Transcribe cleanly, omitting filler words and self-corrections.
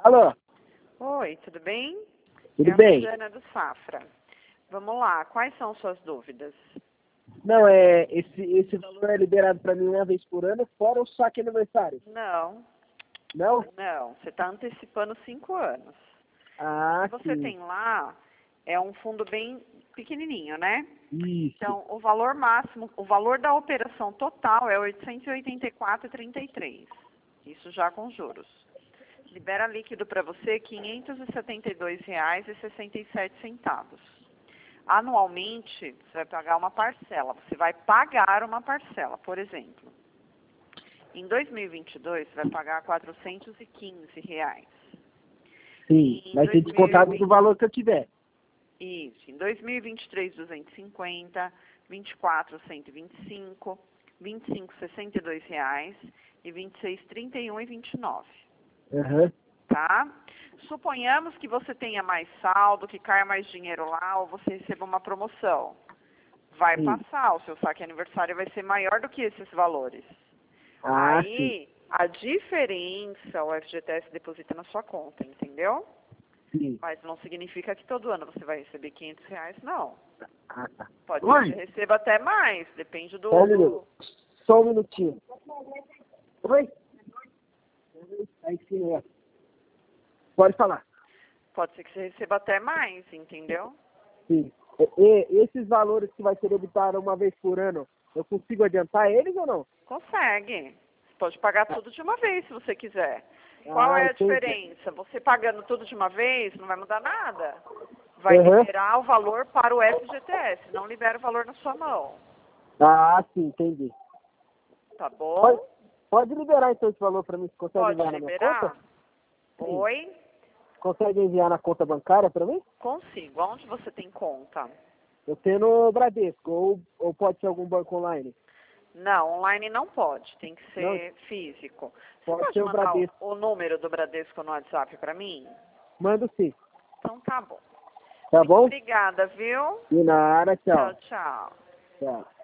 Alô, Oi, tudo bem? tudo É a bem? Rosana do Safra. Vamos lá, quais são suas dúvidas? Não, esse valor é liberado para mim uma vez por ano, fora o saque aniversário. Não, Não? não, você está antecipando 5 anos. Ah, O que você sim. tem lá é um fundo bem pequenininho, né? Isso. Então, o valor máximo, o valor da operação total é 884,33. Isso já com juros. Libera líquido para você R$ 572,67. Anualmente, você vai pagar uma parcela. Você vai pagar uma parcela, por exemplo. Em 2022, você vai pagar R$ 415. Sim, Em vai ser descontado do valor que eu tiver. Isso. Em 2023, 250, 24, 125, 25, R$ 62 e 26, 31 e 29. Aham. Tá? Suponhamos que você tenha mais saldo, que caia mais dinheiro lá, ou você receba uma promoção. Vai Sim. passar, o seu saque aniversário vai ser maior do que esses valores. Ah, sim. Aí, a diferença o FGTS deposita na sua conta, entendeu? Sim. Mas não significa que todo ano você vai receber R$ 500, não. Ah, tá. Pode ser que você receba até mais, depende do... Só um minuto. Só um minutinho. Oi? Aí sim, é. Pode falar. Pode ser que você receba até mais, entendeu? Sim. Esses valores que vai ser debitado uma vez por ano, eu consigo adiantar eles ou não? Consegue. Você pode pagar tudo de uma vez, se você quiser. Qual é a Entendi. diferença? Você pagando tudo de uma vez, não vai mudar nada. Vai Aham. liberar o valor para o FGTS, não libera o valor na sua mão. Ah, sim, entendi. Tá Pode, bom? pode liberar então esse valor para mim? Você consegue Pode enviar na minha conta? liberar? Oi? Consegue enviar na conta bancária para mim? Consigo. Onde você tem conta? Eu tenho no Bradesco, ou pode ser algum banco online? Não, online não pode. Tem que Não, ser físico. Você pode pode ser o mandar Bradesco. o número do Bradesco no WhatsApp para mim? Mando sim. Então tá bom. Tá Muito bom? obrigada, viu? E na área, Tchau, tchau. tchau. Tchau.